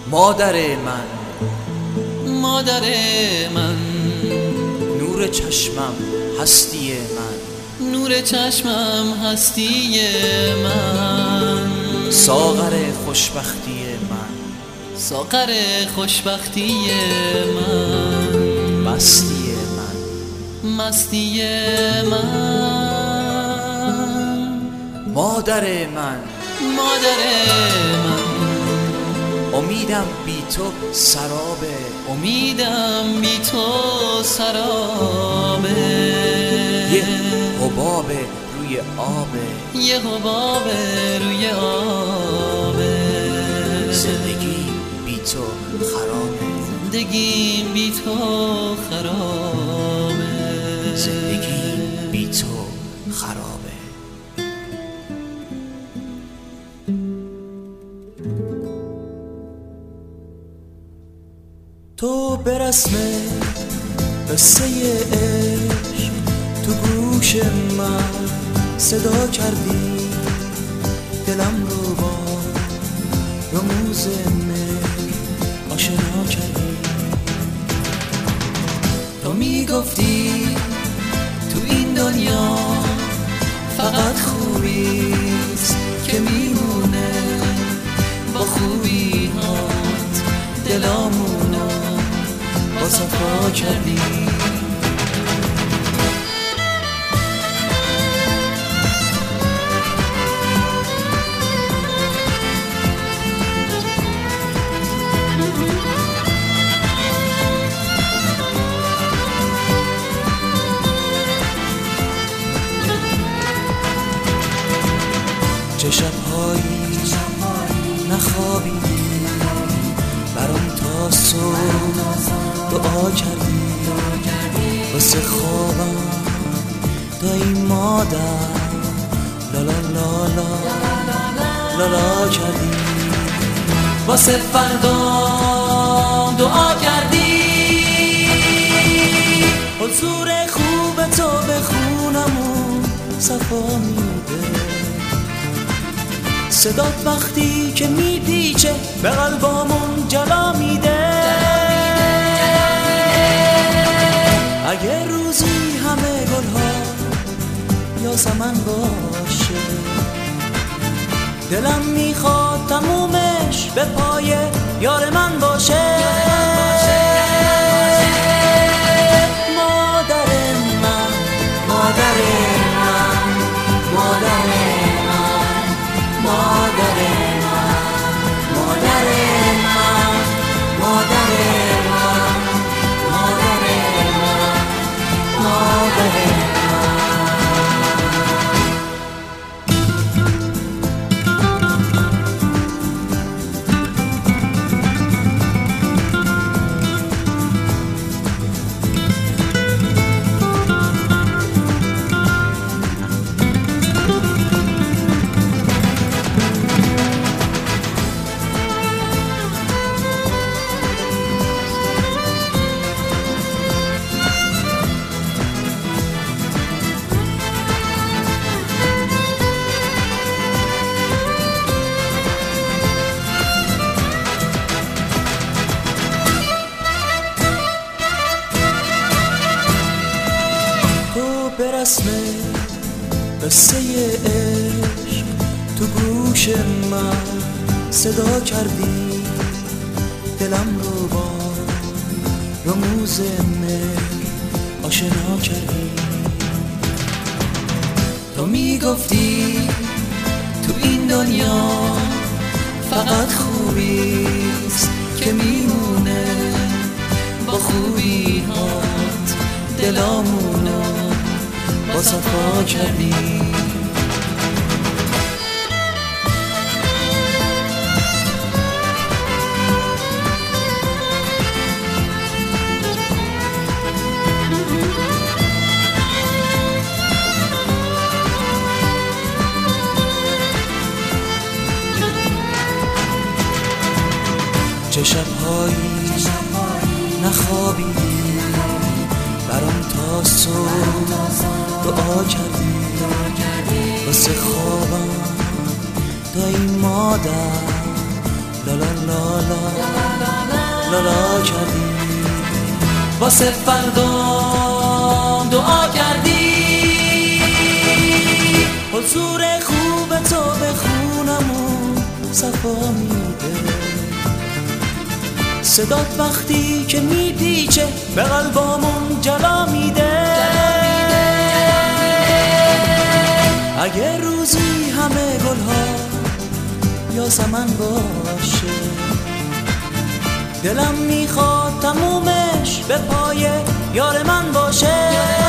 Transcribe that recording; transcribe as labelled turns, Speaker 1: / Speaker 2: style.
Speaker 1: مادر من،
Speaker 2: مادر من،
Speaker 1: نور چشمم هستی من،
Speaker 2: نور چشمم هستی من،
Speaker 1: ساغر خوشبختی من،
Speaker 2: ساغر خوشبختی من،
Speaker 1: مستی من،
Speaker 2: مستی من.
Speaker 1: مادر من،
Speaker 2: مادر من،
Speaker 1: امیدم بی تو سرابه،
Speaker 2: امیدم بی تو سرابه،
Speaker 1: یه حباب روی آبه،
Speaker 2: یه حباب روی آبه،
Speaker 1: زندگی بی تو خرابه،
Speaker 2: زندگی بی تو خرابه،
Speaker 1: زندگی بی تو خرابه. تو به رسم قصه عشق تو گوش من صدا کردی، دلم رو با رموز مهر آشنا کردی. تو میگفتی تو این دنیا فقط خوبیست که میمونه، با خوبی هات دلامونو با صفا کردی. چه شب‌هایی نخوابیدی، برام تا صبح دعا کردی، واسه خوابم تو این مادر لالا لالا لالا کردی، واسه فردام دعا کردی. حضور خوب تو به خونمون صفا میده، صدات وقتی که میپیچه به قلبامون جلا میده. اگه روزی همه گلها یاسمن باشه، دلم میخواد تمومش به پای یار من باشه. مادر من، مادر من، مادر من، مادر من، مادر من، مادر من، مادر من، مادر من. به رسم قصه عشق تو گوش من صدا کردی، دلم رو با رموز مهر آشنا کردی. تو میگفتی تو این دنیا فقط خوبیست که میمونه، با خوبی هات دلامونو با صفا کردی. چه شب‌هایی نخوابیدی، برام تا صبح دعا کردی، واسه خوابم تا این مادر لالا لالا لالا کردی،
Speaker 2: واسه فردا دعا کردی.
Speaker 1: حضور خوب تو به خونمون صفا میده، صدات وقتی که میپیچه به قلبامون جلا میده. اگه روزی همه گلها یاسمن باشه، دلم میخواد تمومش به پای یار من باشه.